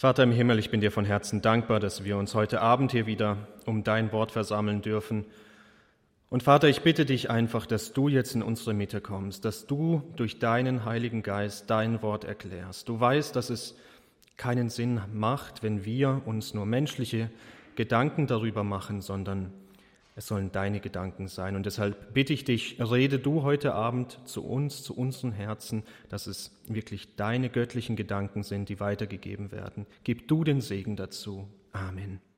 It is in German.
Vater im Himmel, ich bin dir von Herzen dankbar, dass wir uns heute Abend hier wieder um dein Wort versammeln dürfen. Und Vater, ich bitte dich einfach, dass du jetzt in unsere Mitte kommst, dass du durch deinen Heiligen Geist dein Wort erklärst. Du weißt, dass es keinen Sinn macht, wenn wir uns nur menschliche Gedanken darüber machen, sondern es sollen deine Gedanken sein. Und deshalb bitte ich dich, rede du heute Abend zu uns, zu unseren Herzen, dass es wirklich deine göttlichen Gedanken sind, die weitergegeben werden. Gib du den Segen dazu. Amen.